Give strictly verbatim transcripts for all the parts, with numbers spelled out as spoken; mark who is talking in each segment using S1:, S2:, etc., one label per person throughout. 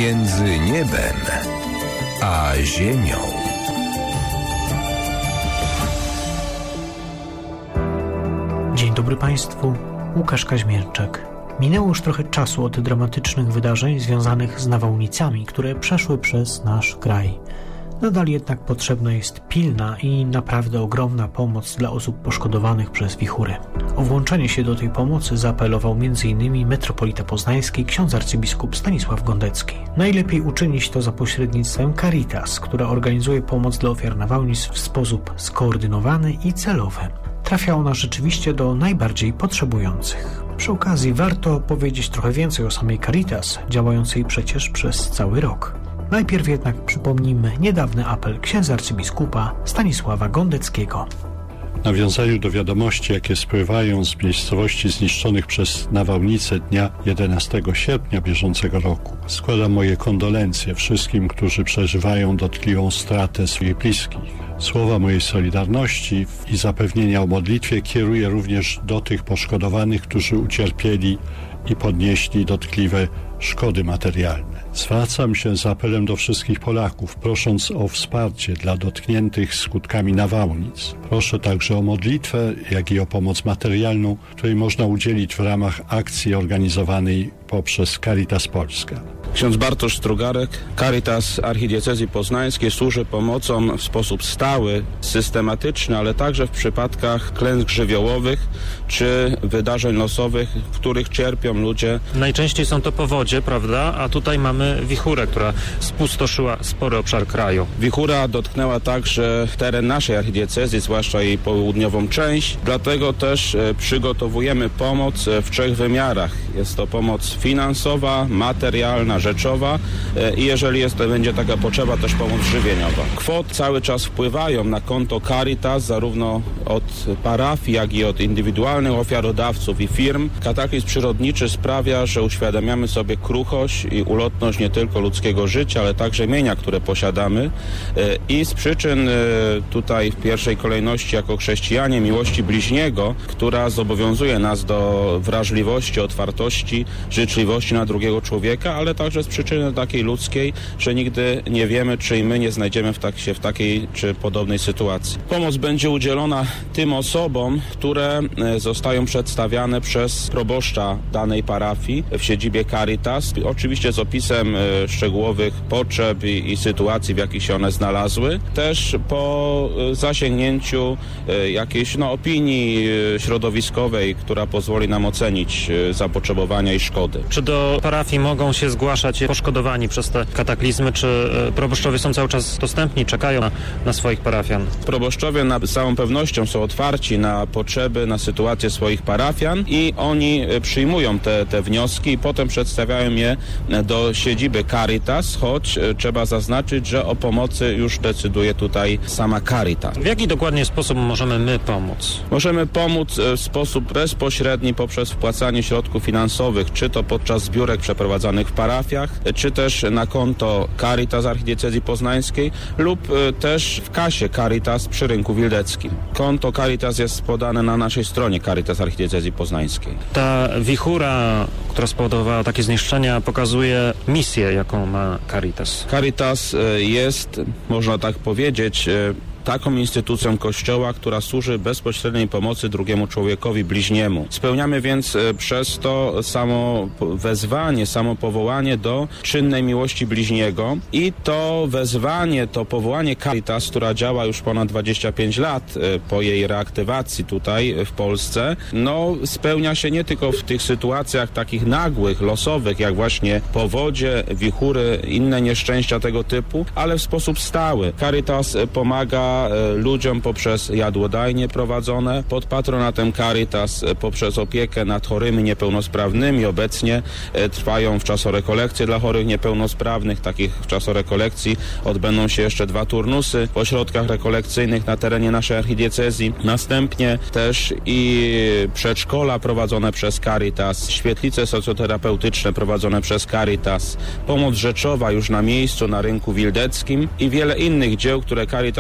S1: Między niebem a ziemią.
S2: Dzień dobry Państwu, Łukasz Kaźmierczak. Minęło już trochę czasu od dramatycznych wydarzeń związanych z nawałnicami, które przeszły przez nasz kraj. Nadal jednak potrzebna jest pilna i naprawdę ogromna pomoc dla osób poszkodowanych przez wichury. O włączenie się do tej pomocy zaapelował między innymi metropolita poznański ksiądz arcybiskup Stanisław Gondecki. Najlepiej uczynić to za pośrednictwem Caritas, która organizuje pomoc dla ofiar nawałnic w sposób skoordynowany i celowy. Trafia ona rzeczywiście do najbardziej potrzebujących. Przy okazji warto powiedzieć trochę więcej o samej Caritas, działającej przecież przez cały rok. Najpierw jednak przypomnijmy niedawny apel księdza arcybiskupa Stanisława Gondeckiego.
S3: W nawiązaniu do wiadomości, jakie spływają z miejscowości zniszczonych przez nawałnicę dnia jedenastego sierpnia bieżącego roku, składam moje kondolencje wszystkim, którzy przeżywają dotkliwą stratę swoich bliskich. Słowa mojej solidarności i zapewnienia o modlitwie kieruję również do tych poszkodowanych, którzy ucierpieli i podnieśli dotkliwe szkody materialne. Zwracam się z apelem do wszystkich Polaków, prosząc o wsparcie dla dotkniętych skutkami nawałnic. Proszę także o modlitwę, jak i o pomoc materialną, której można udzielić w ramach akcji organizowanej poprzez Caritas Polska.
S4: Ksiądz Bartosz Strugarek, Caritas Archidiecezji Poznańskiej służy pomocą w sposób stały, systematyczny, ale także w przypadkach klęsk żywiołowych czy wydarzeń losowych, w których cierpią ludzie.
S5: Najczęściej są to powodzie, prawda? A tutaj mamy wichurę, która spustoszyła spory obszar kraju.
S4: Wichura dotknęła także teren naszej archidiecezji, zwłaszcza jej południową część. Dlatego też e, przygotowujemy pomoc w trzech wymiarach. Jest to pomoc finansowa, materialna, rzeczowa e, i jeżeli jest, to będzie taka potrzeba, też pomoc żywieniowa. Kwot cały czas wpływają na konto Caritas, zarówno od parafii, jak i od indywidualnych ofiarodawców i firm. Kataklizm przyrodniczy sprawia, że uświadamiamy sobie kruchość i ulotność nie tylko ludzkiego życia, ale także mienia, które posiadamy. I z przyczyn tutaj w pierwszej kolejności jako chrześcijanie miłości bliźniego, która zobowiązuje nas do wrażliwości, otwartości, życzliwości na drugiego człowieka, ale także z przyczyny takiej ludzkiej, że nigdy nie wiemy, czy i my nie znajdziemy w tak, się w takiej czy podobnej sytuacji. Pomoc będzie udzielona tym osobom, które zostają przedstawiane przez proboszcza danej parafii w siedzibie Caritas, oczywiście z opisem e, szczegółowych potrzeb i, i sytuacji, w jakich się one znalazły. Też po e, zasięgnięciu e, jakiejś no, opinii e, środowiskowej, która pozwoli nam ocenić e, zapotrzebowania i szkody.
S5: Czy do parafii mogą się zgłaszać poszkodowani przez te kataklizmy, czy e, proboszczowie są cały czas dostępni, czekają na, na swoich parafian?
S4: Proboszczowie na całą pewnością są otwarci na potrzeby, na sytuację swoich parafian i oni e, przyjmują te, te wnioski i potem przedstawiają je do siedziby Caritas, choć e, trzeba zaznaczyć, że o pomocy już decyduje tutaj sama Caritas.
S5: W jaki dokładnie sposób możemy my pomóc?
S4: Możemy pomóc w sposób bezpośredni poprzez wpłacanie środków finansowych, czy to podczas zbiórek przeprowadzanych w parafiach, czy też na konto Caritas Archidiecezji Poznańskiej lub e, też w kasie Caritas przy Rynku Wildeckim. Konto Caritas jest podane na naszej stronie Caritas Archidiecezji Poznańskiej.
S5: Ta wichura, która spowodowała takie zniszczenia, pokazuje misję, jaką ma Caritas.
S4: Caritas jest, można tak powiedzieć, taką instytucją Kościoła, która służy bezpośredniej pomocy drugiemu człowiekowi bliźniemu. Spełniamy więc przez to samo wezwanie, samo powołanie do czynnej miłości bliźniego i to wezwanie, to powołanie Caritas, która działa już ponad dwadzieścia pięć lat po jej reaktywacji tutaj w Polsce, no spełnia się nie tylko w tych sytuacjach takich nagłych, losowych, jak właśnie powodzie, wichury, inne nieszczęścia tego typu, ale w sposób stały. Caritas pomaga ludziom poprzez jadłodajnie prowadzone, pod patronatem Caritas poprzez opiekę nad chorymi niepełnosprawnymi. Obecnie trwają wczasorekolekcje dla chorych niepełnosprawnych. Takich wczasorekolekcji odbędą się jeszcze dwa turnusy w ośrodkach rekolekcyjnych na terenie naszej archidiecezji. Następnie też i przedszkola prowadzone przez Caritas, świetlice socjoterapeutyczne prowadzone przez Caritas, pomoc rzeczowa już na miejscu, na Rynku Wildeckim i wiele innych dzieł, które Caritas podejmuje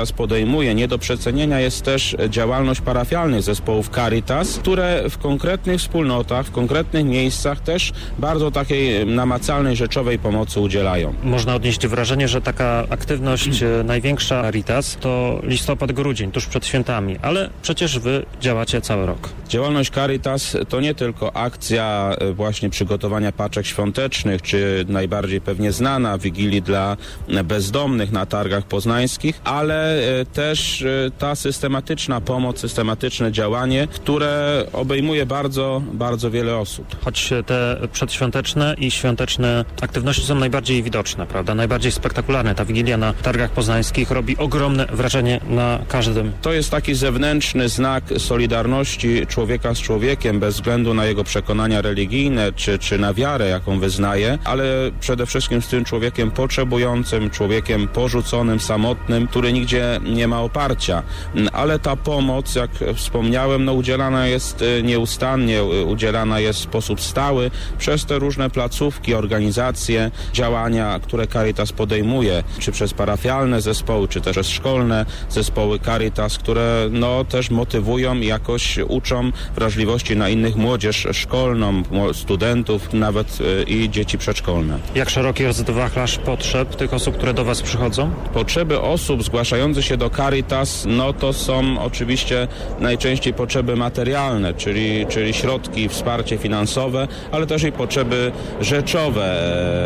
S4: podejmuje. Nie do przecenienia jest też działalność parafialnych zespołów Caritas, które w konkretnych wspólnotach, w konkretnych miejscach też bardzo takiej namacalnej, rzeczowej pomocy udzielają.
S5: Można odnieść wrażenie, że taka aktywność największa Caritas to listopad-grudzień, tuż przed świętami, ale przecież wy działacie cały rok.
S4: Działalność Caritas to nie tylko akcja właśnie przygotowania paczek świątecznych, czy najbardziej pewnie znana Wigilii dla bezdomnych na targach poznańskich, ale też ta systematyczna pomoc, systematyczne działanie, które obejmuje bardzo, bardzo wiele osób.
S5: Choć te przedświąteczne i świąteczne aktywności są najbardziej widoczne, prawda? Najbardziej spektakularne. Ta Wigilia na targach poznańskich robi ogromne wrażenie na każdym.
S4: To jest taki zewnętrzny znak solidarności człowieka z człowiekiem, bez względu na jego przekonania religijne, czy, czy na wiarę, jaką wyznaje, ale przede wszystkim z tym człowiekiem potrzebującym, człowiekiem porzuconym, samotnym, który nigdzie nie ma oparcia. Ale ta pomoc, jak wspomniałem, no udzielana jest nieustannie, udzielana jest w sposób stały przez te różne placówki, organizacje, działania, które Caritas podejmuje, czy przez parafialne zespoły, czy też przez szkolne zespoły Caritas, które no też motywują i jakoś uczą wrażliwości na innych młodzież szkolną, studentów, nawet i dzieci przedszkolne.
S5: Jak szeroki jest wachlarz potrzeb tych osób, które do was przychodzą?
S4: Potrzeby osób zgłaszających się do Caritas, no to są oczywiście najczęściej potrzeby materialne, czyli, czyli środki, wsparcie finansowe, ale też i potrzeby rzeczowe,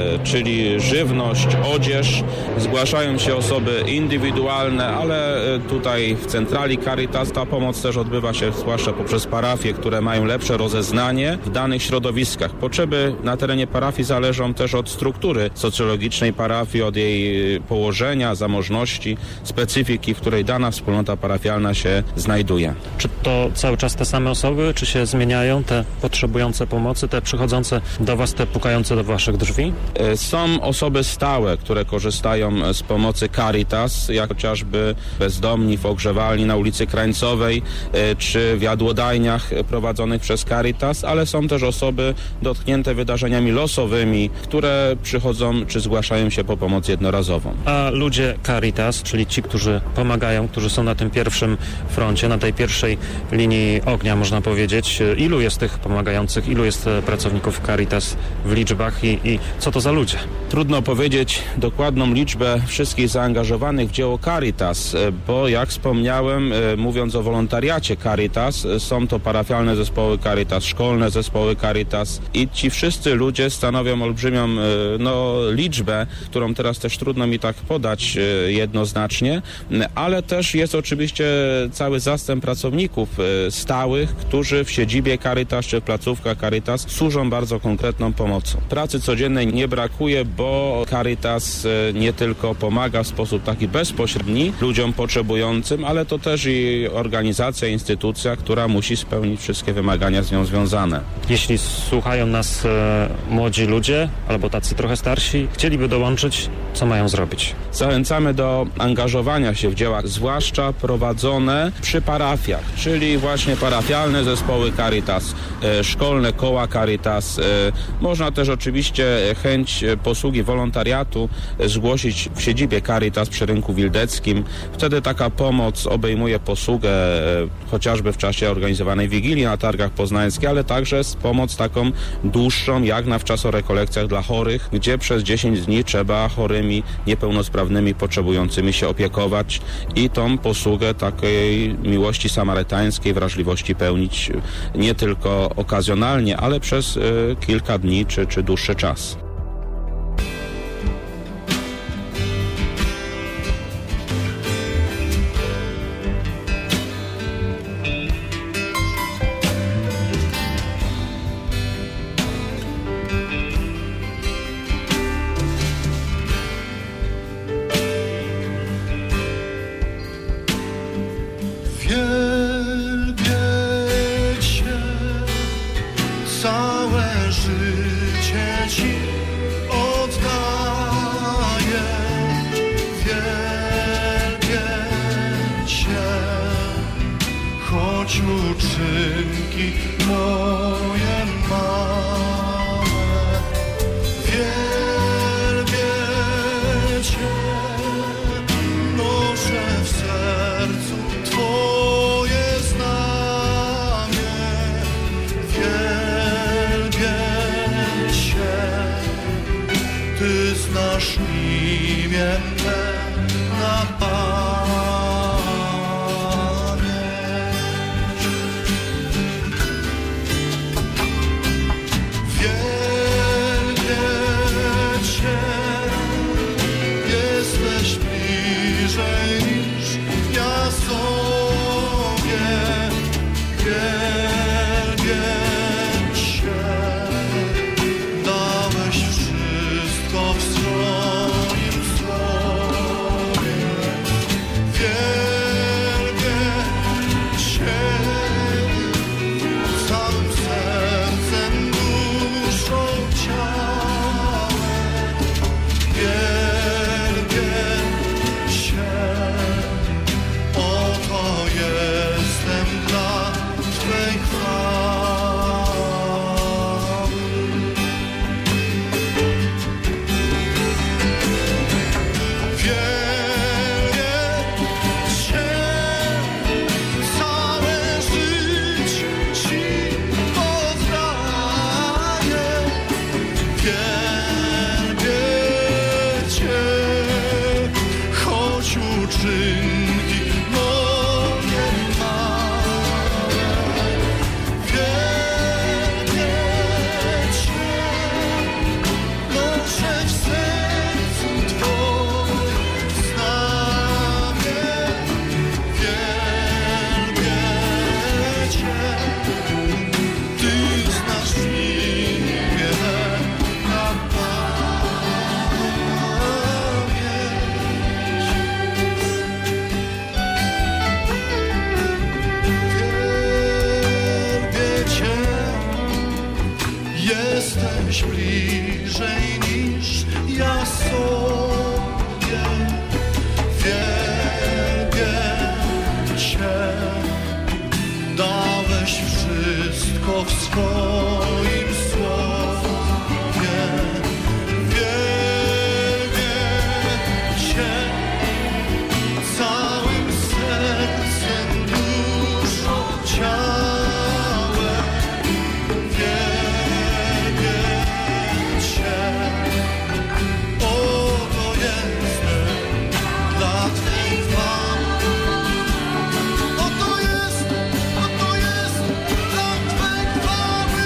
S4: czyli żywność, odzież. Zgłaszają się osoby indywidualne, ale tutaj w centrali Caritas ta pomoc też odbywa się zwłaszcza poprzez parafie, które mają lepsze rozeznanie w danych środowiskach. Potrzeby na terenie parafii zależą też od struktury socjologicznej parafii, od jej położenia, zamożności, specyfiki, w której dana wspólnota parafialna się znajduje.
S5: Czy to cały czas te same osoby, czy się zmieniają te potrzebujące pomocy, te przychodzące do was, te pukające do waszych drzwi?
S4: Są osoby stałe, które korzystają z pomocy Caritas, jak chociażby bezdomni w ogrzewalni na ulicy Krańcowej, czy w jadłodajniach prowadzonych przez Caritas, ale są też osoby dotknięte wydarzeniami losowymi, które przychodzą czy zgłaszają się po pomoc jednorazową.
S5: A ludzie Caritas, czyli ci, którzy pomagają, którzy są na tym pierwszym froncie, na tej pierwszej linii ognia, można powiedzieć, ilu jest tych pomagających, ilu jest pracowników Caritas w liczbach i, i co to za ludzie?
S4: Trudno powiedzieć dokładną liczbę wszystkich zaangażowanych w dzieło Caritas, bo jak wspomniałem, mówiąc o wolontariacie Caritas, są to parafialne zespoły Caritas, szkolne zespoły Caritas i ci wszyscy ludzie stanowią olbrzymią no, liczbę, którą teraz też trudno mi tak podać jednoznacznie, ale też jest oczywiście cały zastęp pracowników stałych, którzy w siedzibie Caritas czy w placówkach Caritas służą bardzo konkretną pomocą. Pracy codziennej nie brakuje, bo Caritas nie tylko pomaga w sposób taki bezpośredni ludziom potrzebującym, ale to też i organizacja, instytucja, która musi spełnić wszystkie wymagania z nią związane.
S5: Jeśli słuchają nas e, młodzi ludzie, albo tacy trochę starsi, chcieliby dołączyć, co mają zrobić?
S4: Zachęcamy do angażowania się w dzieła, zwłaszcza prowadzone przy parafiach, czyli właśnie parafialne zespoły Caritas, e, szkolne koła Caritas. E, można też oczywiście chęć posługi wolontariatu zgłosić w siedzibie Caritas przy Rynku Wildeckim. Wtedy taka pomoc obejmuje posługę e, chociażby w czasie organizowanej Wigilii na targach poznańskich, ale także pomoc taką dłuższą, jak na wczasorekolekcjach dla chorych, gdzie przez dziesięć dni trzeba chorymi, niepełnosprawnymi, potrzebującymi się opiekować i tą posługę takiej miłości samarytańskiej, wrażliwości pełnić nie tylko okazjonalnie, ale przez y, kilka dni czy, czy dłuższy czas.
S6: uczynki moje małe. Wielbię Cię, noszę w sercu. na pamięć. Wielkie Cię, jesteś bliżej niż ja sobie. Wielkie Cię, dałeś wszystko w swoim słowie. Wielkie Cię, całym sercem, duszą, ciałem. Wielkie Cię, oto jestem dla Twej chwały. Wielkie Cię, całe życie Ci oddaję. Wielkie Cię, choć uczynki moje małe. Wielkie Cię, noszę w sercu Twoim znamię. Wielkie Cię, Ty znasz imię na Wielkie Cię, jesteś bliżej niż ja sobie. Wielkie Cię, dałeś wszystko w swoim słowie. Wielkie Cię, całym sercem, duszą, ciałem. Wielkie Cię, oto jestem dla Twej chwały. Oto jestem, oto jestem dla Twej chwały.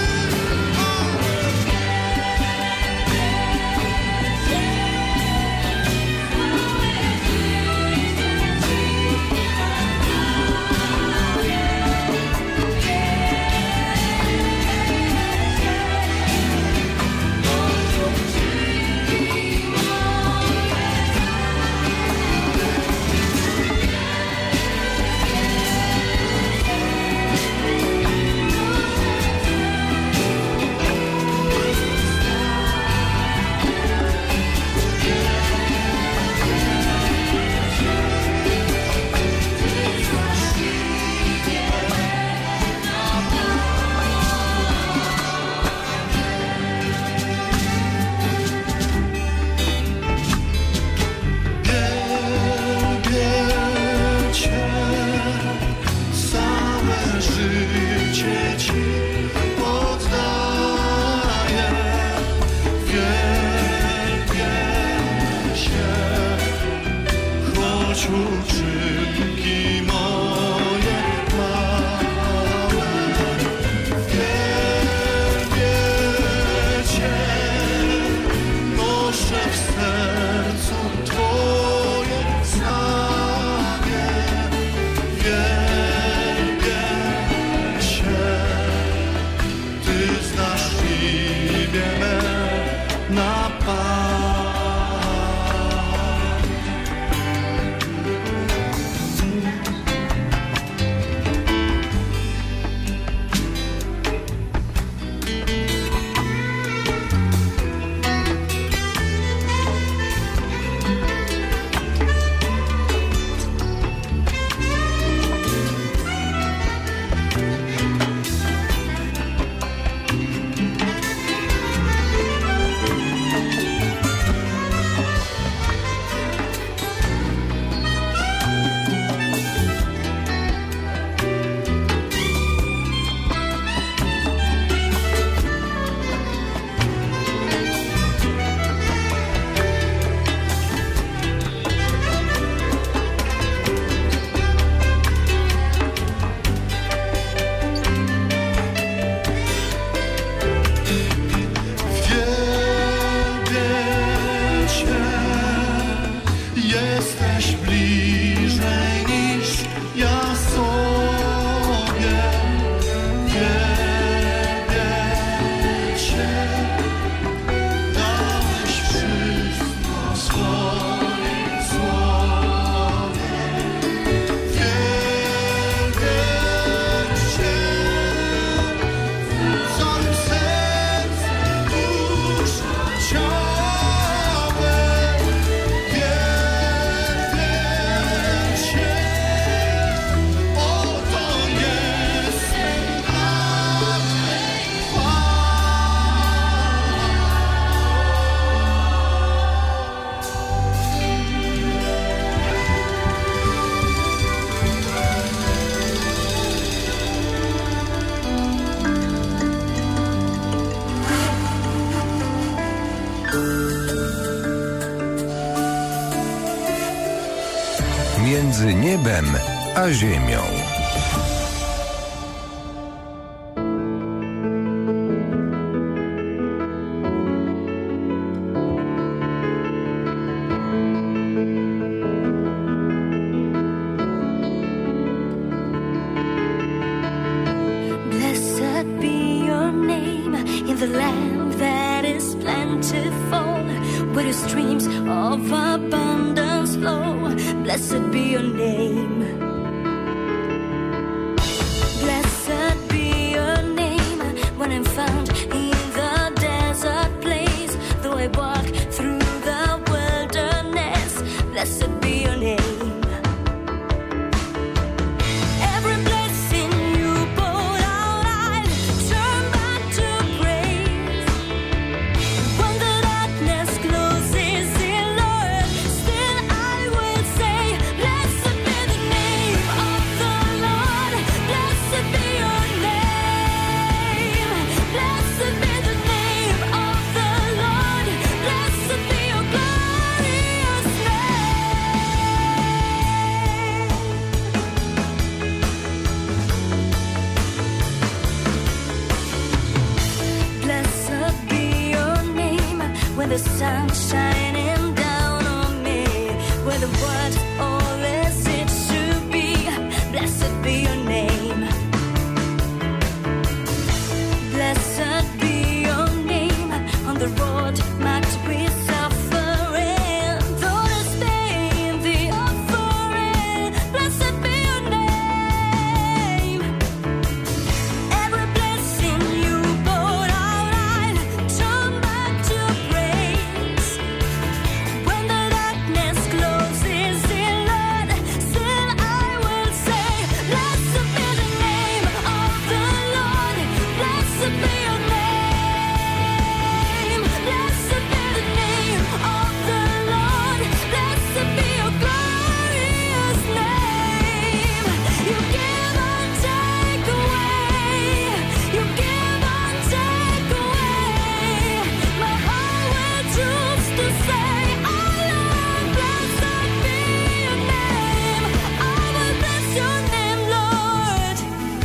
S6: Wielkie Cię, całe życie Ci oddaję. Wielkie Cię, choć uczynki moje małe. Wielkie Cię, noszę w sercu Twoje znamię. Wielkie Cię, Ty znasz imię me na
S1: Między niebem a ziemią.
S7: Blessed be your name. Blessed be your name. When I'm found in the desert place, though I walk through the wilderness, blessed be your name. Every blessing you poured out, I'll turn back to praise. When the darkness closes in, Lord, still I will say, blessed be the name of the Lord. Blessed be your name. Blessed be the name of the Lord. Blessed be your glorious name. Blessed be your name. When the sun's shining down on me, where the world all as it should be, blessed be your name. Blessed be your name. On the road marked with suffering, though there's pain, the offering, blessed be your name. Every blessing you poured out, I'll turn back to praise. When the darkness closes in, Lord, still I will say, blessed be the name of the Lord. Blessed be your name. Blessed be the name of the Lord. Blessed be your glorious name. You give and take away. You give and take away. My heart will choose to say, oh Lord, blessed be your name. I will bless your name, Lord.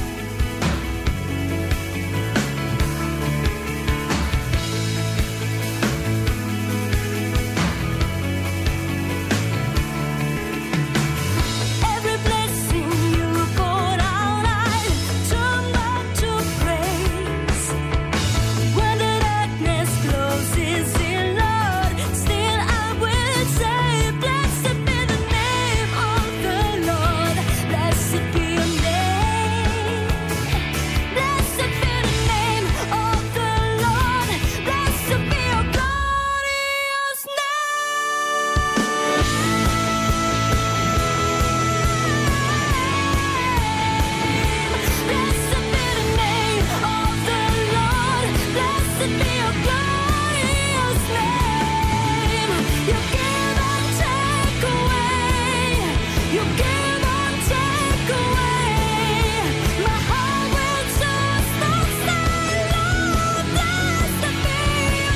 S7: Every blessing you poured out, I'll turn back to praise. When the darkness closes in, Lord, still I will say, blessed be the name of the Lord. Blessed be your name. Blessed be the name of the Lord. Blessed be your glorious name. Blessed be the name of the Lord. Blessed be your glorious name. You give and take away. You give and take away. My heart will just not say, Lord, blessed be your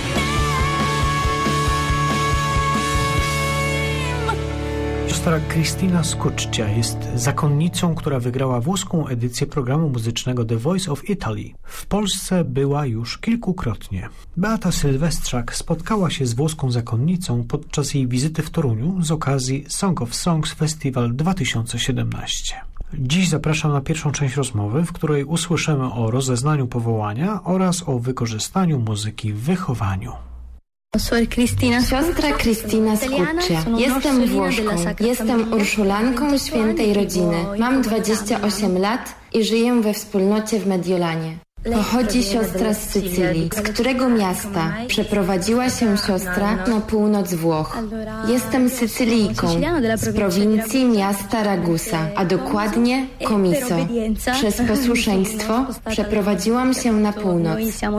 S7: name.
S2: Siostra Krystyna Skuczcia jest zakonnicą, która wygrała włoską edycję programu muzycznego The Voice of Italy. W Polsce była już kilkukrotnie. Beata Sylwestrzak spotkała się z włoską zakonnicą podczas jej wizyty w Toruniu z okazji Song of Songs Festival dwa tysiące siedemnaście. Dziś zapraszam na pierwszą część rozmowy, w której usłyszymy o rozeznaniu powołania oraz o wykorzystaniu muzyki w wychowaniu.
S8: Siostra Krystyna Skuczcia. Jestem Włoszką. Jestem urszulanką świętej rodziny. Mam dwadzieścia osiem lat i żyję we wspólnocie w Mediolanie. Pochodzi siostra z Sycylii. Z którego miasta przeprowadziła się siostra na północ Włoch? Jestem Sycylijką, z prowincji miasta Ragusa, a dokładnie Comiso. Przez posłuszeństwo przeprowadziłam się na północ.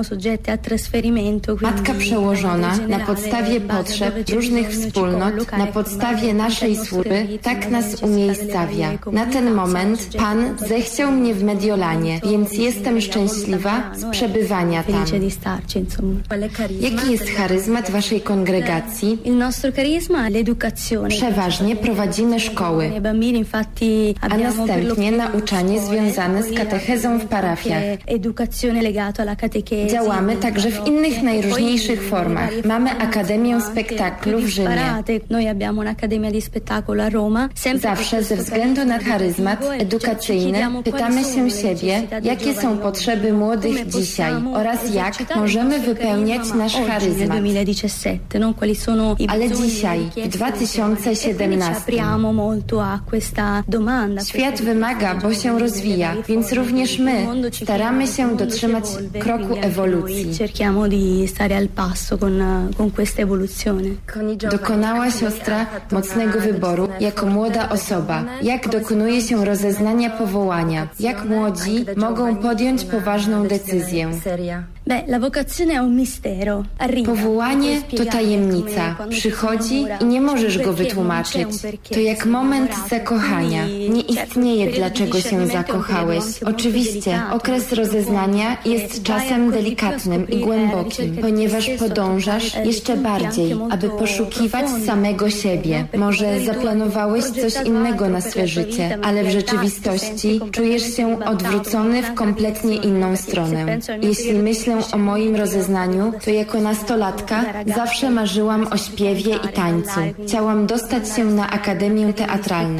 S8: Matka przełożona na podstawie potrzeb różnych wspólnot, na podstawie naszej służby, tak nas umiejscawia. Na ten moment Pan zechciał mnie w Mediolanie, więc jestem szczęśliwa, szczęśliwa z przebywania tam. Jaki jest charyzmat waszej kongregacji? Przeważnie prowadzimy szkoły, a następnie nauczanie związane z katechezą w parafiach. Działamy także w innych najróżniejszych formach. Mamy Akademię Spektaklu w Rzymie. Zawsze ze względu na charyzmat edukacyjny pytamy się siebie, jakie są potrzeby młodych dzisiaj oraz jak możemy wypełniać nasz charyzmat. Ale dzisiaj, w dwa tysiące siedemnastym, świat wymaga, bo się rozwija, więc również my staramy się dotrzymać kroku ewolucji. Dokonała siostra mocnego wyboru jako młoda osoba. Jak dokonuje się rozeznania powołania? Jak młodzi mogą podjąć poważną decyzję? Powołanie to tajemnica. Przychodzi i nie możesz go wytłumaczyć. To jak moment zakochania. Nie istnieje, dlaczego się zakochałeś. Oczywiście, okres rozeznania jest czasem delikatnym i głębokim, ponieważ podążasz jeszcze bardziej, aby poszukiwać samego siebie. Może zaplanowałeś coś innego na swe życie, ale w rzeczywistości czujesz się odwrócony w kompletnie inną stronę. Jeśli myślę o moim rozeznaniu, to jako nastolatka zawsze marzyłam o śpiewie i tańcu. Chciałam dostać się na Akademię Teatralną.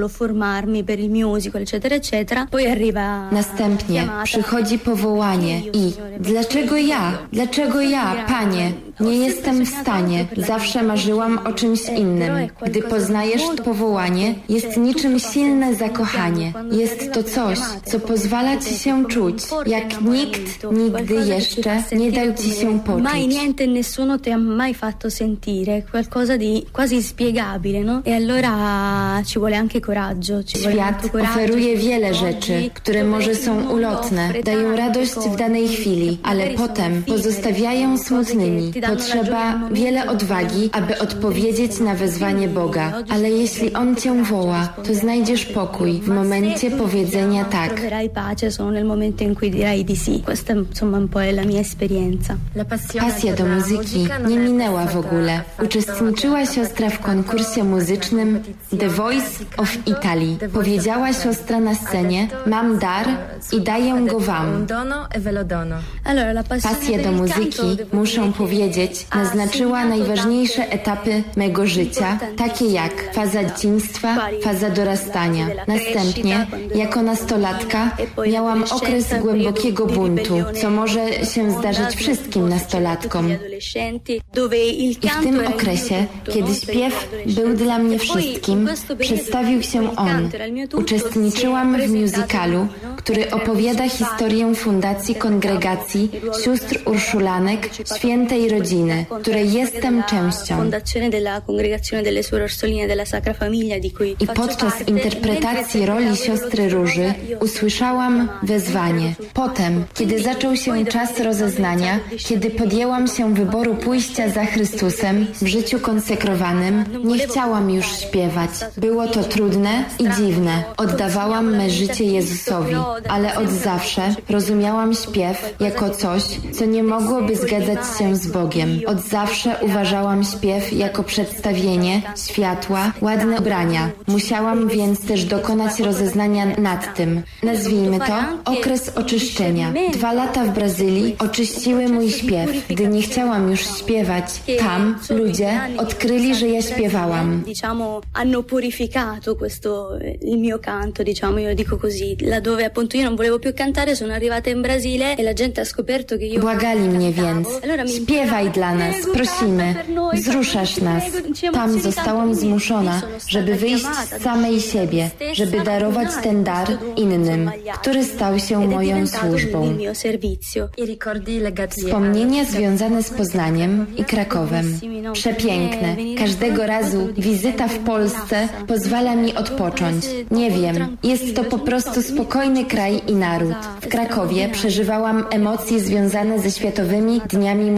S8: Następnie przychodzi powołanie i dlaczego ja? Dlaczego ja, Panie? Nie jestem w stanie. Zawsze marzyłam o czymś innym. Gdy poznajesz powołanie, jest niczym silne zakochanie. Jest to coś, co pozwala ci się czuć, jak nikt nigdy jeszcze nie dał ci się poczuć.
S9: Mai niente e nessuno ti ha mai fatto sentire qualcosa di quasi inspiegabile, no? E allora ci vuole anche coraggio.
S8: Świat oferuje wiele rzeczy, które może są ulotne, dają radość w danej chwili, ale potem pozostawiają smutnymi. Potrzeba wiele odwagi, aby odpowiedzieć na wezwanie Boga, ale jeśli On cię woła, to znajdziesz pokój w momencie powiedzenia tak. Pasja do muzyki nie minęła w ogóle. Uczestniczyła siostra w konkursie muzycznym The Voice of Italy. Powiedziała siostra na scenie: mam dar i daję go wam. Pasja do muzyki, muszę powiedzieć, naznaczyła najważniejsze etapy mego życia, takie jak faza dzieciństwa, faza dorastania. Następnie, jako nastolatka, miałam okres głębokiego buntu, co może się zdarzyć wszystkim nastolatkom. I w tym okresie, kiedy śpiew był dla mnie wszystkim, przedstawił się on. Uczestniczyłam w musicalu, który opowiada historię fundacji kongregacji sióstr Urszulanek Świętej Rodziny, której jestem częścią. I podczas interpretacji roli siostry Róży usłyszałam wezwanie. Potem, kiedy zaczął się czas rozeznania, kiedy podjęłam się wyboru pójścia za Chrystusem w życiu konsekrowanym, nie chciałam już śpiewać. Było to trudne i dziwne. Oddawałam me życie Jezusowi, ale od zawsze rozumiałam śpiew jako coś, co nie mogłoby zgadzać się z Bogiem. Od zawsze uważałam śpiew jako przedstawienie, światła, ładne ubrania. Musiałam więc też dokonać rozeznania nad tym. Nazwijmy to okres oczyszczenia. Dwa lata w Brazylii oczyściły mój śpiew. Gdy nie chciałam już śpiewać, tam ludzie odkryli, że ja śpiewałam.
S9: Hanno purificato questo il mio canto, diciamo, io dico così. Laddove appunto io non volevo più cantare, sono arrivata in Brasile e la gente ha scoperto che io
S8: Błagali mnie więc. Śpiewaj dla nas, prosimy. Wzruszasz nas. Tam zostałam zmuszona, żeby wyjść z samej siebie, żeby darować ten dar innym, który stał się moją służbą. Wspomnienia związane z Poznaniem i Krakowem. Przepiękne. Każdego razu wizyta w Polsce pozwala mi odpocząć. Nie wiem, jest to po prostu spokojny kraj i naród. W Krakowie przeżywałam emocje związane ze Światowymi Dniami Młodzieży.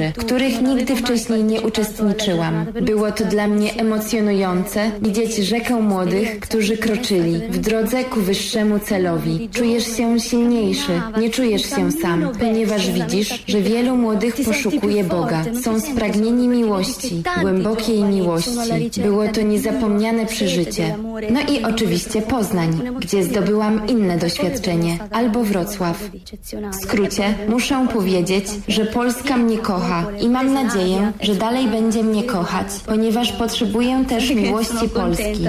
S8: młodzieży, w których nigdy wcześniej nie uczestniczyłam. Było to dla mnie emocjonujące widzieć rzekę młodych, którzy kroczyli w drodze ku wyższemu celowi. Czujesz się silniejszy, nie czujesz się sam, ponieważ widzisz, że wielu młodych poszukuje Boga. Są spragnieni miłości, głębokiej miłości. Było to niezapomniane przeżycie. No i oczywiście Poznań, gdzie zdobyłam inne doświadczenie, albo Wrocław. W skrócie muszę powiedzieć, że Polska mnie kocha i mam nadzieję, że dalej będzie mnie kochać, ponieważ potrzebuję też miłości Polski.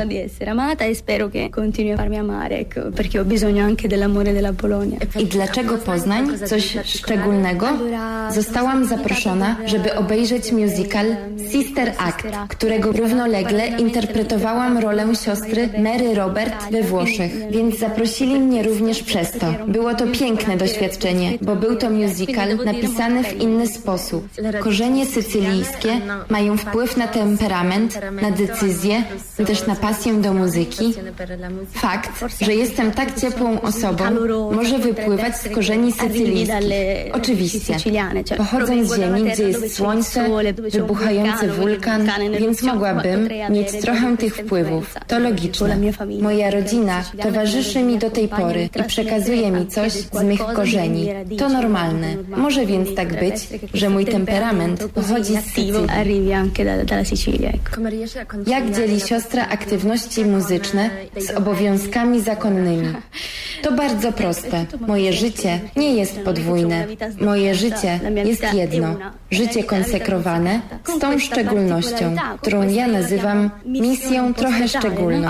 S8: I dlaczego Poznań? Coś szczególnego? Zostałam zaproszona, żeby obejrzeć musical Sister Act, którego równolegle interpretowałam rolę siostry Mary Robert we Włoszech, więc zaprosili mnie również przez to. Było to piękne doświadczenie, bo był to musical napisany w inny sposób. Korzenie sycylijskie mają wpływ na temperament, na decyzje, też na pasję do muzyki. Fakt, że jestem tak ciepłą osobą, może wypływać z korzeni sycylijskich. Oczywiście. Pochodzę z ziemi, gdzie jest słońce, wybuchający wulkan, więc mogłabym mieć trochę tych wpływów. To logiczne. Moja rodzina towarzyszy mi do tej pory i przekazuje mi coś z mych korzeni. To normalne. Może więc tak być, że mój temperament pochodzi z Sycylii. Jak dzieli siostra aktywności muzyczne z obowiązkami zakonnymi? To bardzo proste. Moje życie nie jest podwójne. Moje życie jest jedno. Życie konsekrowane z tą szczególnością, którą ja nazywam misją trochę szczególną.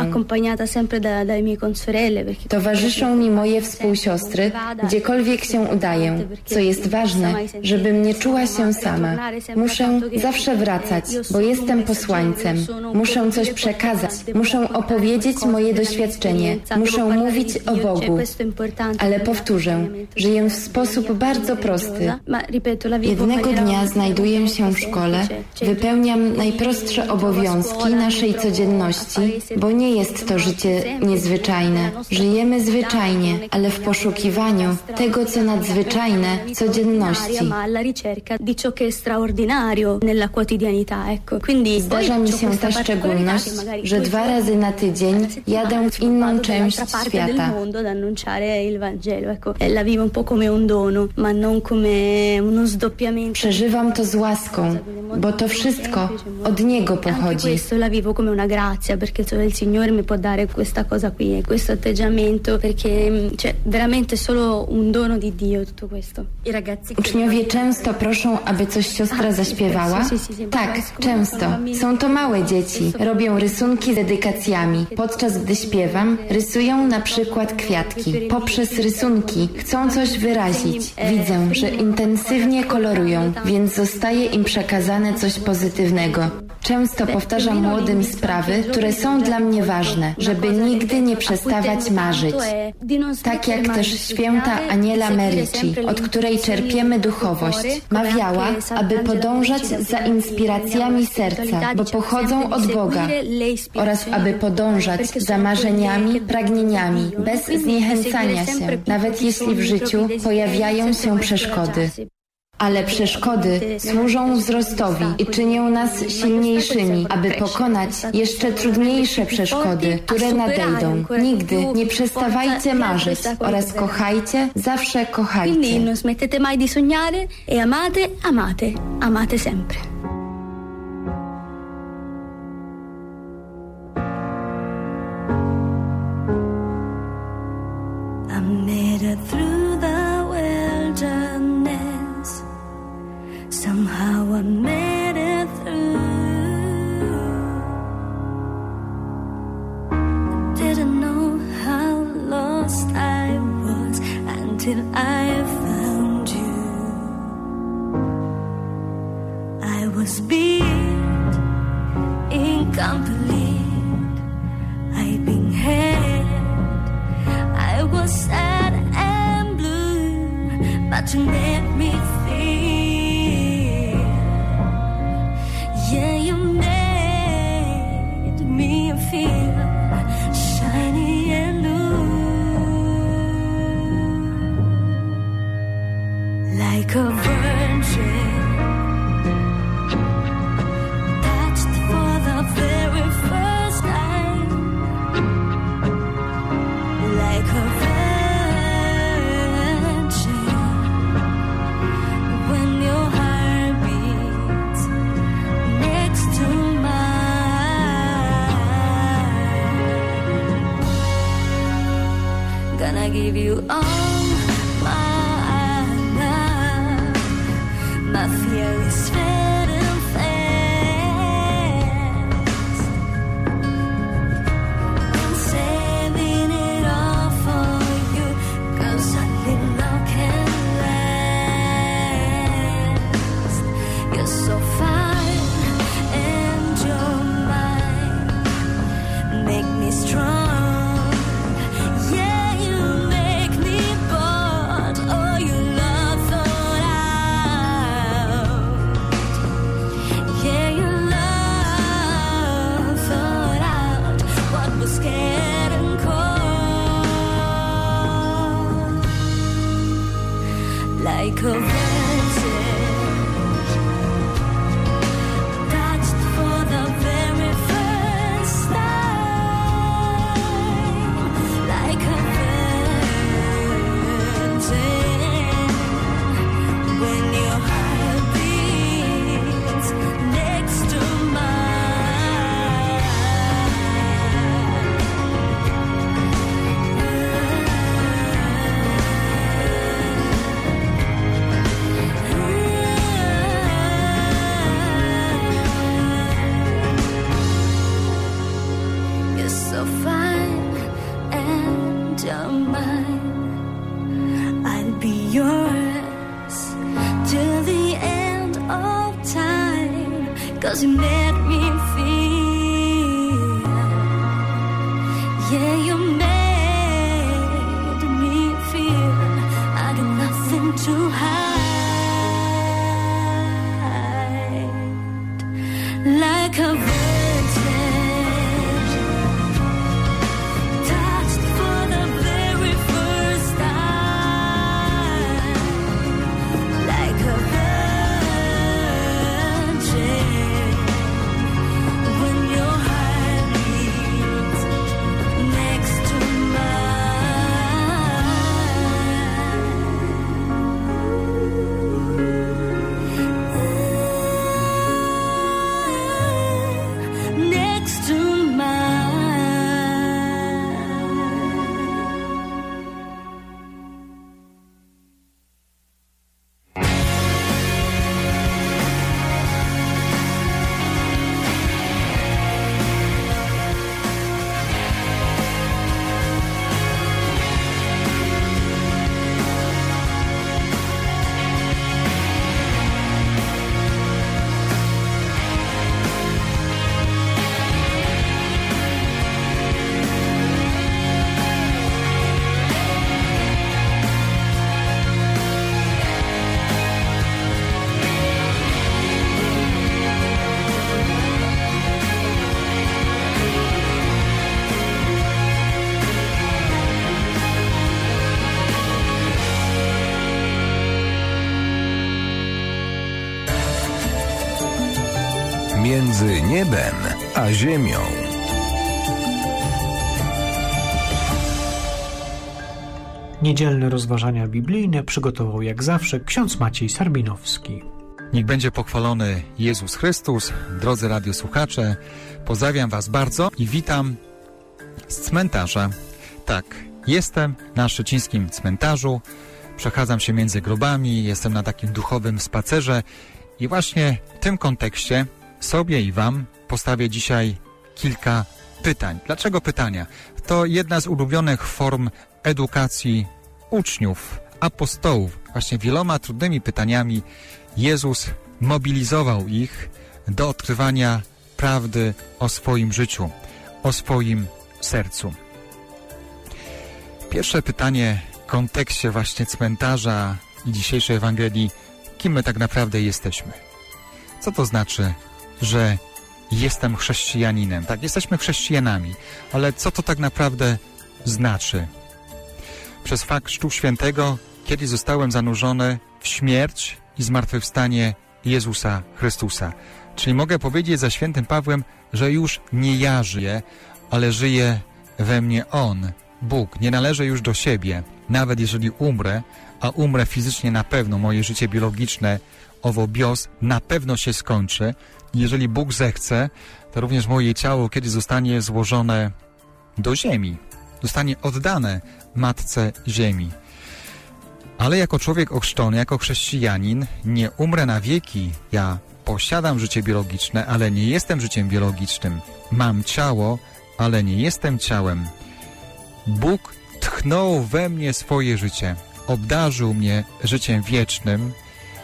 S8: Towarzyszą mi moje współsiostry, gdziekolwiek się udaję. Co jest ważne, żebym nie czuła się sama. Muszę zawsze wracać, bo jestem posłańcem. Muszę coś przekazać. Muszę opowiedzieć moje doświadczenie. Muszę mówić o Bogu. Ale powtórzę, żyję w sposób bardzo prosty. Jednego dnia znajduję się w szkole, wypełniam najprostsze obowiązki naszej codzienności, bo nie jest to życie niezwyczajne. Żyjemy zwyczajnie, ale w poszukiwaniu tego, co nadzwyczajne w codzienności. Zdarza mi się ta szczególność, że dwa razy na tydzień jadę w inną część świata. Przeżywam to z łaską, bo to wszystko od Niego pochodzi. Uczniowie często proszą, aby coś siostra zaśpiewała? Tak, często. Są to małe dzieci. Robią rysunki z dedykacjami. Podczas gdy śpiewam, rysują na przykład kwiatki. Poprzez rysunki chcą coś wyrazić. Widzę, że intensywnie kolorują, więc zostaje im przekazane coś pozytywnego. Często powtarzam młodym sprawy, które są dla mnie ważne, żeby nigdy nie przestawać marzyć. Tak jak też święta Aniela Merici, od której czerpiemy duchowość, mawiała, aby podążać za inspiracjami serca, bo pochodzą od Boga, oraz aby podążać za marzeniami, pragnieniami, bez zniechęcania się, nawet jeśli w życiu pojawiają się przeszkody. Ale przeszkody służą wzrostowi i czynią nas silniejszymi, aby pokonać jeszcze trudniejsze przeszkody, które nadejdą. Nigdy nie przestawajcie marzyć oraz kochajcie, zawsze kochajcie.
S9: Quindi non smettete mai di sognare e amate, amate, amate sempre.
S7: I made it through the wilderness. Somehow I made it through. I didn't know how lost I was until I found you. I was beat, incomplete. I've been had. I was sad and blue, but you made me feel. Yeah, you made me feel shiny and new, like a virgin you all my love. My fear is fading fast. I'm saving it all for you, 'cause only love can last. You're so fine and you're mine. Make me strong. Like a vintage, touched for the very first time. Like a virgin, when your heart beats next to mine. So fine and you're mine. I'll be yours till the end of time, 'cause you made me feel, yeah, you made me feel I got nothing to hide. Like a virgin,
S1: Między niebem a ziemią.
S2: Niedzielne rozważania biblijne przygotował jak zawsze ksiądz Maciej Sarbinowski.
S10: Niech będzie pochwalony Jezus Chrystus. Drodzy radiosłuchacze, pozdrawiam Was bardzo i witam z cmentarza. Tak, jestem na szczecińskim cmentarzu, przechadzam się między grobami, jestem na takim duchowym spacerze i właśnie w tym kontekście sobie i Wam postawię dzisiaj kilka pytań. Dlaczego pytania? To jedna z ulubionych form edukacji uczniów, apostołów. Właśnie wieloma trudnymi pytaniami Jezus mobilizował ich do odkrywania prawdy o swoim życiu, o swoim sercu. Pierwsze pytanie w kontekście właśnie cmentarza i dzisiejszej Ewangelii: kim my tak naprawdę jesteśmy? Co to znaczy, że jestem chrześcijaninem? Tak, jesteśmy chrześcijanami, ale co to tak naprawdę znaczy? Przez fakt Chrztu Świętego kiedyś zostałem zanurzony w śmierć i zmartwychwstanie Jezusa Chrystusa. Czyli mogę powiedzieć za świętym Pawłem, że już nie ja żyję, ale żyje we mnie On, Bóg. Nie należę już do siebie, nawet jeżeli umrę, a umrę fizycznie na pewno, moje życie biologiczne, owo bios, na pewno się skończy. Jeżeli Bóg zechce, to również moje ciało kiedyś zostanie złożone do ziemi. zostanie oddane Matce Ziemi. Ale jako człowiek ochrzczony, jako chrześcijanin, nie umrę na wieki. Ja posiadam życie biologiczne, ale nie jestem życiem biologicznym. Mam ciało, ale nie jestem ciałem. Bóg tchnął we mnie swoje życie, obdarzył mnie życiem wiecznym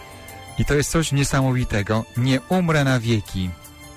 S10: i to jest coś niesamowitego. Nie umrę na wieki.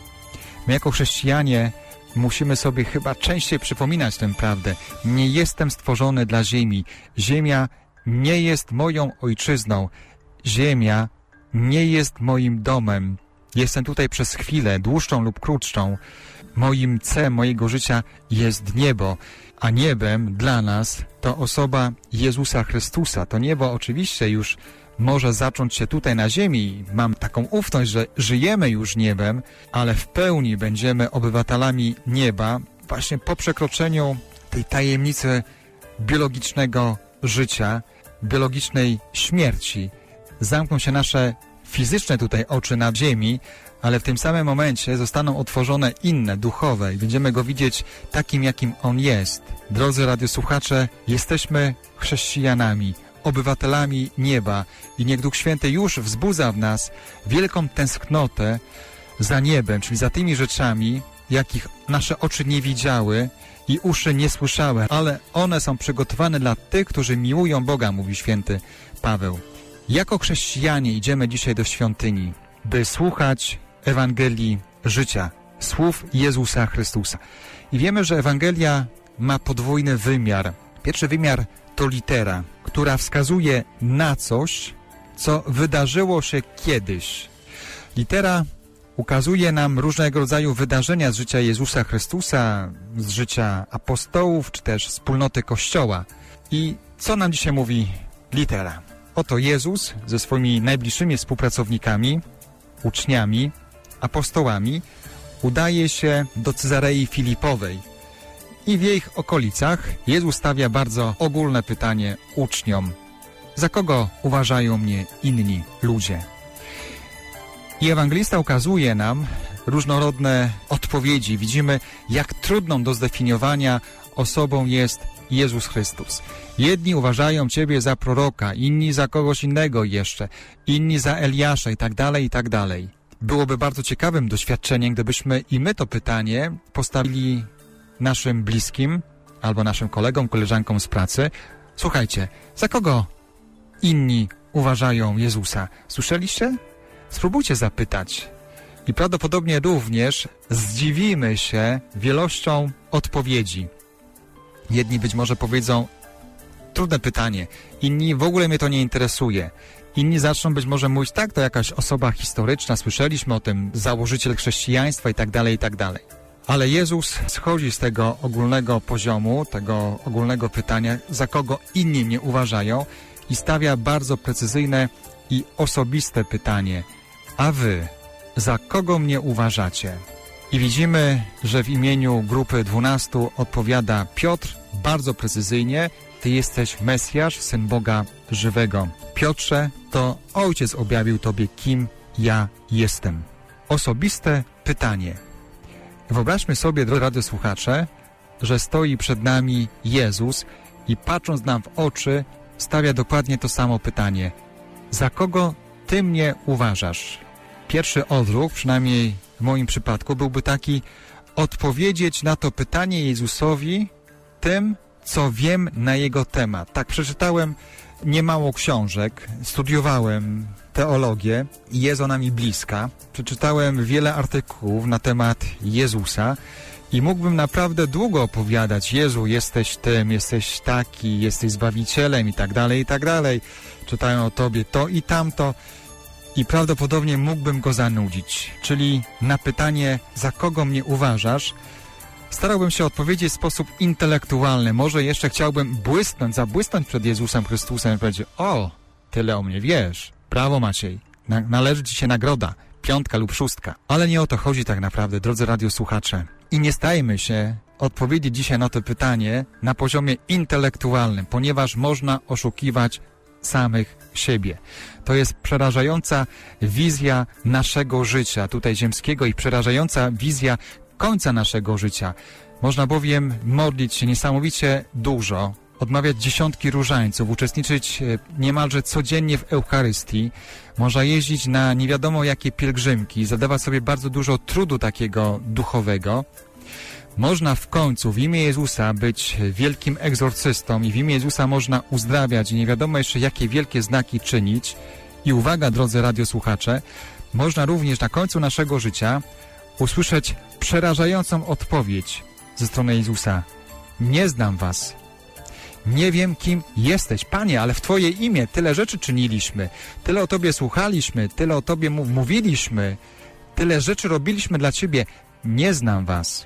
S10: My jako chrześcijanie musimy sobie chyba częściej przypominać tę prawdę. Nie jestem stworzony dla ziemi. Ziemia nie jest moją ojczyzną. Ziemia nie jest moim domem. Jestem tutaj przez chwilę, dłuższą lub krótszą. Moim celem mojego życia jest niebo, a niebem dla nas to osoba Jezusa Chrystusa. To niebo oczywiście już może zacząć się tutaj na ziemi. Mam taką ufność, że żyjemy już niebem, ale w pełni będziemy obywatelami nieba właśnie po przekroczeniu tej tajemnicy biologicznego życia, biologicznej śmierci. Zamkną się nasze fizyczne tutaj oczy na ziemi, ale w tym samym momencie zostaną otworzone inne, duchowe i będziemy Go widzieć takim, jakim On jest. Drodzy radiosłuchacze, jesteśmy chrześcijanami, obywatelami nieba i niech Duch Święty już wzbudza w nas wielką tęsknotę za niebem, czyli za tymi rzeczami, jakich nasze oczy nie widziały i uszy nie słyszały, ale one są przygotowane dla tych, którzy miłują Boga, mówi święty Paweł. Jako chrześcijanie idziemy dzisiaj do świątyni, by słuchać Ewangelii życia, słów Jezusa Chrystusa. I wiemy, że Ewangelia ma podwójny wymiar. Pierwszy wymiar to litera, która wskazuje na coś, co wydarzyło się kiedyś. Litera ukazuje nam różnego rodzaju wydarzenia z życia Jezusa Chrystusa, z życia apostołów, czy też wspólnoty Kościoła. I co nam dzisiaj mówi litera? Oto Jezus ze swoimi najbliższymi współpracownikami, uczniami, apostołami udaje się do Cezarei Filipowej i w jej okolicach Jezus stawia bardzo ogólne pytanie uczniom. Za kogo uważają mnie inni ludzie? I ewangelista ukazuje nam różnorodne odpowiedzi. Widzimy, jak trudną do zdefiniowania osobą jest Jezus Chrystus. Jedni uważają Ciebie za proroka, inni za kogoś innego jeszcze, inni za Eliasza i tak dalej, i tak dalej. Byłoby bardzo ciekawym doświadczeniem, gdybyśmy i my to pytanie postawili naszym bliskim albo naszym kolegom, koleżankom z pracy. Słuchajcie, za kogo inni uważają Jezusa? Słyszeliście? Spróbujcie zapytać. I prawdopodobnie również zdziwimy się wielością odpowiedzi. Jedni być może powiedzą, trudne pytanie, inni w ogóle mnie to nie interesuje. Inni zaczną być może mówić, tak, to jakaś osoba historyczna, słyszeliśmy o tym, założyciel chrześcijaństwa i tak dalej, i tak dalej. Ale Jezus schodzi z tego ogólnego poziomu, tego ogólnego pytania, za kogo inni mnie uważają i stawia bardzo precyzyjne i osobiste pytanie. A wy, za kogo mnie uważacie? I widzimy, że w imieniu grupy dwunastu odpowiada Piotr bardzo precyzyjnie. Ty jesteś Mesjasz, Syn Boga żywego. Piotrze, to Ojciec objawił Tobie, kim ja jestem. Osobiste pytanie. Wyobraźmy sobie, drodzy radiosłuchacze, że stoi przed nami Jezus i patrząc nam w oczy, stawia dokładnie to samo pytanie. Za kogo Ty mnie uważasz? Pierwszy odruch, przynajmniej w moim przypadku, byłby taki: odpowiedzieć na to pytanie Jezusowi tym, co wiem na Jego temat. Tak, przeczytałem niemało książek, studiowałem teologię i jest ona mi bliska. Przeczytałem wiele artykułów na temat Jezusa i mógłbym naprawdę długo opowiadać: Jezu, jesteś tym, jesteś taki, jesteś Zbawicielem i tak dalej, i tak dalej. Czytałem o Tobie to i tamto i prawdopodobnie mógłbym go zanudzić. Czyli na pytanie, za kogo mnie uważasz, starałbym się odpowiedzieć w sposób intelektualny. Może jeszcze chciałbym błysnąć, zabłysnąć przed Jezusem Chrystusem i powiedzieć: o, tyle o mnie wiesz, brawo Maciej, na, należy Ci się nagroda, piątka lub szóstka. Ale nie o to chodzi tak naprawdę, drodzy radiosłuchacze. I nie stajemy się odpowiedzieć dzisiaj na to pytanie na poziomie intelektualnym, ponieważ można oszukiwać samych siebie. To jest przerażająca wizja naszego życia tutaj ziemskiego i przerażająca wizja końca naszego życia. Można bowiem modlić się niesamowicie dużo, odmawiać dziesiątki różańców, uczestniczyć niemalże codziennie w Eucharystii. Można jeździć na nie wiadomo jakie pielgrzymki, zadawać sobie bardzo dużo trudu takiego duchowego. Można w końcu w imię Jezusa być wielkim egzorcystą i w imię Jezusa można uzdrawiać i nie wiadomo jeszcze jakie wielkie znaki czynić. I uwaga, drodzy radiosłuchacze, można również na końcu naszego życia usłyszeć przerażającą odpowiedź ze strony Jezusa. Nie znam was. Nie wiem, kim jesteś. Panie, ale w Twoje imię tyle rzeczy czyniliśmy. Tyle o Tobie słuchaliśmy, tyle o Tobie mówiliśmy. Tyle rzeczy robiliśmy dla Ciebie. Nie znam was.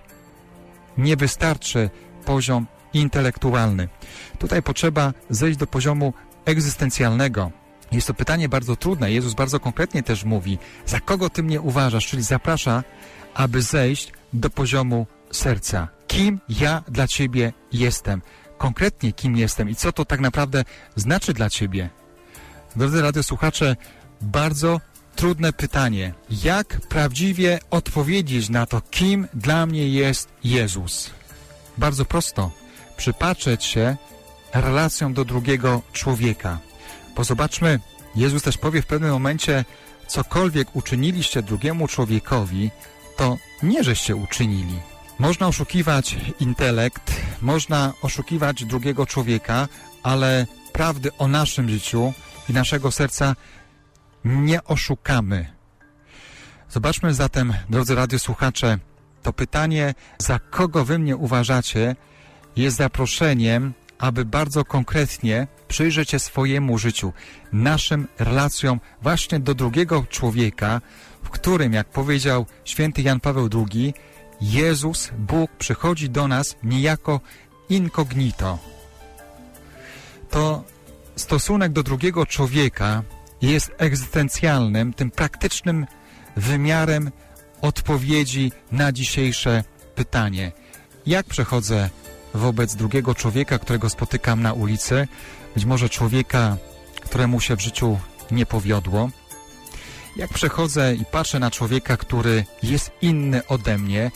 S10: Nie wystarczy poziom intelektualny. Tutaj potrzeba zejść do poziomu egzystencjalnego. Jest to pytanie bardzo trudne. Jezus bardzo konkretnie też mówi, za kogo Ty mnie uważasz, czyli zaprasza, aby zejść do poziomu serca. Kim ja dla Ciebie jestem? Konkretnie kim jestem i co to tak naprawdę znaczy dla Ciebie? Drodzy radiosłuchacze, bardzo trudne pytanie. Jak prawdziwie odpowiedzieć na to, kim dla mnie jest Jezus? Bardzo prosto. Przypatrzeć się relacją do drugiego człowieka. Bo zobaczmy, Jezus też powie w pewnym momencie, cokolwiek uczyniliście drugiemu człowiekowi, to nie żeście uczynili. Można oszukiwać intelekt, można oszukiwać drugiego człowieka, ale prawdy o naszym życiu i naszego serca nie oszukamy. Zobaczmy zatem, drodzy radiosłuchacze, to pytanie, za kogo wy mnie uważacie, jest zaproszeniem, aby bardzo konkretnie przyjrzeć się swojemu życiu, naszym relacjom właśnie do drugiego człowieka, w którym, jak powiedział święty Jan Paweł drugi, Jezus, Bóg przychodzi do nas niejako incognito. To stosunek do drugiego człowieka jest egzystencjalnym, tym praktycznym wymiarem odpowiedzi na dzisiejsze pytanie. Jak przechodzę wobec drugiego człowieka, którego spotykam na ulicy, być może człowieka, któremu się w życiu nie powiodło? Jak przechodzę i patrzę na człowieka, który jest inny ode mnie,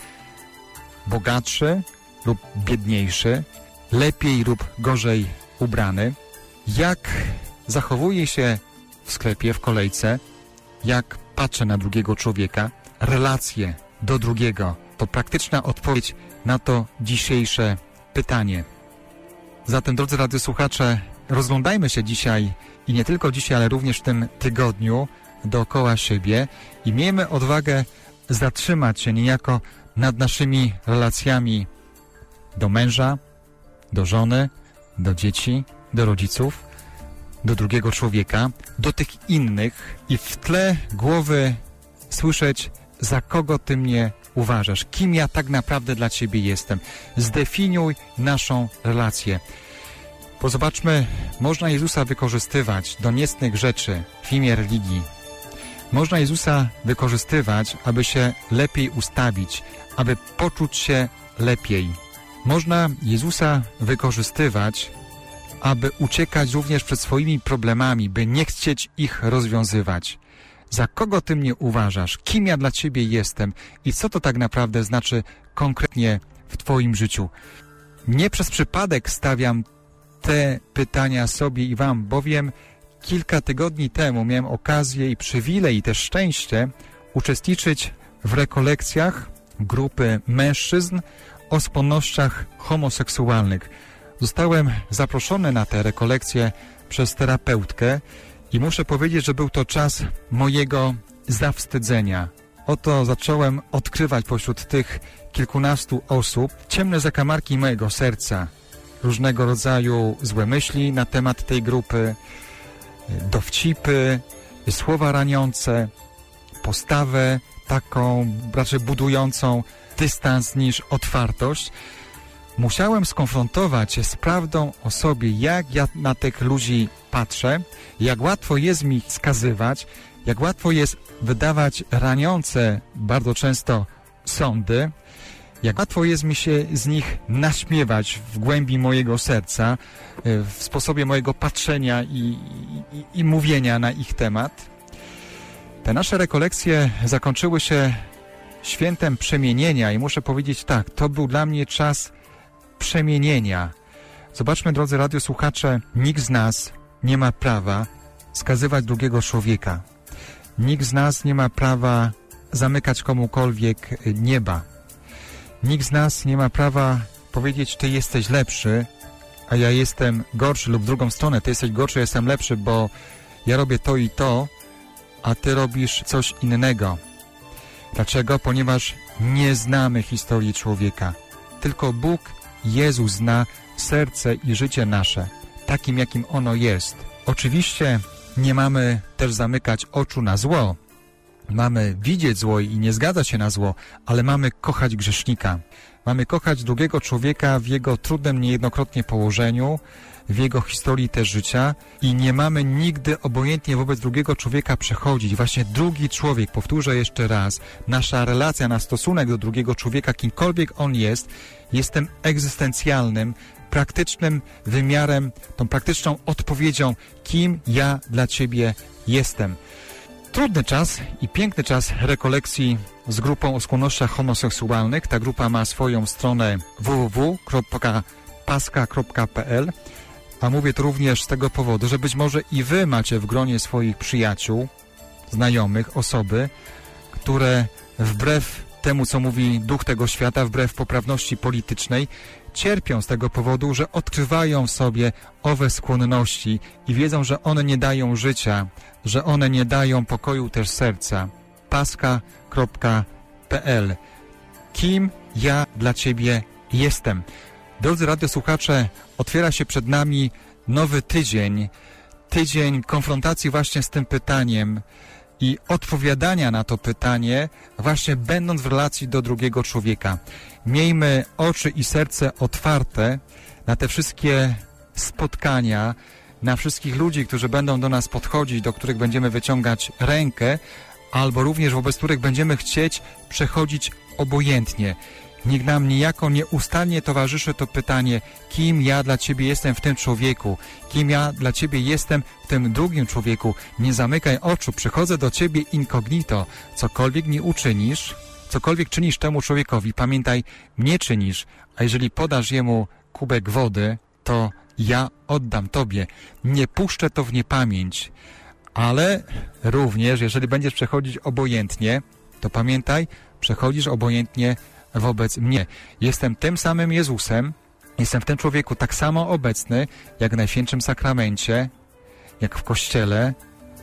S10: bogatszy lub biedniejszy, lepiej lub gorzej ubrany? Jak zachowuję się w sklepie, w kolejce? Jak patrzę na drugiego człowieka? Relacje do drugiego to praktyczna odpowiedź na to dzisiejsze pytanie. Zatem, drodzy radiosłuchacze, rozglądajmy się dzisiaj i nie tylko dzisiaj, ale również w tym tygodniu dookoła siebie i miejmy odwagę zatrzymać się niejako nad naszymi relacjami do męża, do żony, do dzieci, do rodziców, do drugiego człowieka, do tych innych i w tle głowy słyszeć, za kogo Ty mnie uważasz, kim ja tak naprawdę dla Ciebie jestem. Zdefiniuj naszą relację. Bo zobaczmy, można Jezusa wykorzystywać do niecnych rzeczy w imię religii. Można Jezusa wykorzystywać, aby się lepiej ustawić, aby poczuć się lepiej. Można Jezusa wykorzystywać, aby uciekać również przed swoimi problemami, by nie chcieć ich rozwiązywać. Za kogo Ty mnie uważasz? Kim ja dla Ciebie jestem? I co to tak naprawdę znaczy konkretnie w Twoim życiu? Nie przez przypadek stawiam te pytania sobie i Wam, bowiem kilka tygodni temu miałem okazję i przywilej i też szczęście uczestniczyć w rekolekcjach grupy mężczyzn o skłonnościach homoseksualnych. Zostałem zaproszony na te rekolekcje przez terapeutkę i muszę powiedzieć, że był to czas mojego zawstydzenia. Oto zacząłem odkrywać pośród tych kilkunastu osób ciemne zakamarki mojego serca. Różnego rodzaju złe myśli na temat tej grupy, dowcipy, słowa raniące, postawę taką raczej budującą dystans niż otwartość. Musiałem skonfrontować się z prawdą o sobie, jak ja na tych ludzi patrzę, jak łatwo jest mi skazywać, jak łatwo jest wydawać raniące bardzo często sądy, jak łatwo jest mi się z nich naśmiewać w głębi mojego serca, w sposobie mojego patrzenia i, i, i mówienia na ich temat. Te nasze rekolekcje zakończyły się świętem przemienienia i muszę powiedzieć tak, to był dla mnie czas przemienienia. Zobaczmy, drodzy radiosłuchacze, nikt z nas nie ma prawa skazywać drugiego człowieka. Nikt z nas nie ma prawa zamykać komukolwiek nieba. Nikt z nas nie ma prawa powiedzieć, ty jesteś lepszy, a ja jestem gorszy, lub w drugą stronę, ty jesteś gorszy, ja jestem lepszy, bo ja robię to i to, a ty robisz coś innego. Dlaczego? Ponieważ nie znamy historii człowieka. Tylko Bóg, Jezus zna serce i życie nasze, takim jakim ono jest. Oczywiście nie mamy też zamykać oczu na zło. Mamy widzieć zło i nie zgadzać się na zło, ale mamy kochać grzesznika. Mamy kochać drugiego człowieka w jego trudnym niejednokrotnie położeniu, w jego historii też życia i nie mamy nigdy obojętnie wobec drugiego człowieka przechodzić. Właśnie drugi człowiek, powtórzę jeszcze raz, nasza relacja, nasz stosunek do drugiego człowieka, kimkolwiek on jest, jest tym egzystencjalnym, praktycznym wymiarem, tą praktyczną odpowiedzią, kim ja dla Ciebie jestem. Trudny czas i piękny czas rekolekcji z grupą o skłonnościach homoseksualnych. Ta grupa ma swoją stronę w w w kropka paska kropka p l, a mówię to również z tego powodu, że być może i Wy macie w gronie swoich przyjaciół, znajomych, osoby, które wbrew temu, co mówi duch tego świata, wbrew poprawności politycznej, cierpią z tego powodu, że odkrywają w sobie owe skłonności i wiedzą, że one nie dają życia, że one nie dają pokoju też serca. paska kropka p l. Kim ja dla Ciebie jestem? Drodzy radiosłuchacze, otwiera się przed nami nowy tydzień, tydzień konfrontacji właśnie z tym pytaniem i odpowiadania na to pytanie, właśnie będąc w relacji do drugiego człowieka. Miejmy oczy i serce otwarte na te wszystkie spotkania, na wszystkich ludzi, którzy będą do nas podchodzić, do których będziemy wyciągać rękę, albo również wobec których będziemy chcieć przechodzić obojętnie. Niech nam niejako nieustannie towarzyszy to pytanie, kim ja dla Ciebie jestem w tym człowieku, kim ja dla Ciebie jestem w tym drugim człowieku. Nie zamykaj oczu, przychodzę do Ciebie incognito. Cokolwiek nie uczynisz, cokolwiek czynisz temu człowiekowi, pamiętaj, mnie czynisz, a jeżeli podasz jemu kubek wody, to ja oddam Tobie. Nie puszczę to w niepamięć, ale również, jeżeli będziesz przechodzić obojętnie, to pamiętaj, przechodzisz obojętnie wobec mnie. Jestem tym samym Jezusem, jestem w tym człowieku tak samo obecny, jak w Najświętszym Sakramencie, jak w Kościele,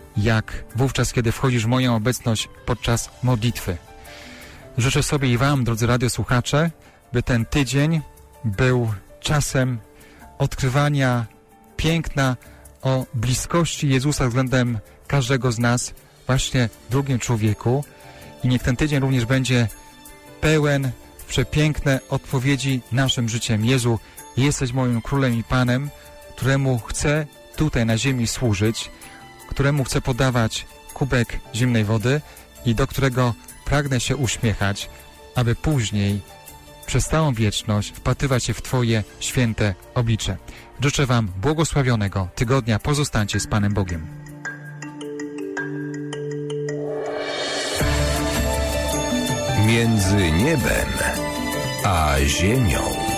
S10: jak wówczas, kiedy wchodzisz w moją obecność podczas modlitwy. Życzę sobie i Wam, drodzy radiosłuchacze, by ten tydzień był czasem odkrywania piękna o bliskości Jezusa względem każdego z nas, właśnie w drugim człowieku. I niech ten tydzień również będzie pełen przepiękne odpowiedzi naszym życiem. Jezu, jesteś moim Królem i Panem, któremu chcę tutaj na ziemi służyć, któremu chcę podawać kubek zimnej wody i do którego pragnę się uśmiechać, aby później przez całą wieczność wpatrywać się w Twoje święte oblicze. Życzę Wam błogosławionego tygodnia. Pozostańcie z Panem Bogiem.
S1: Między niebem a ziemią.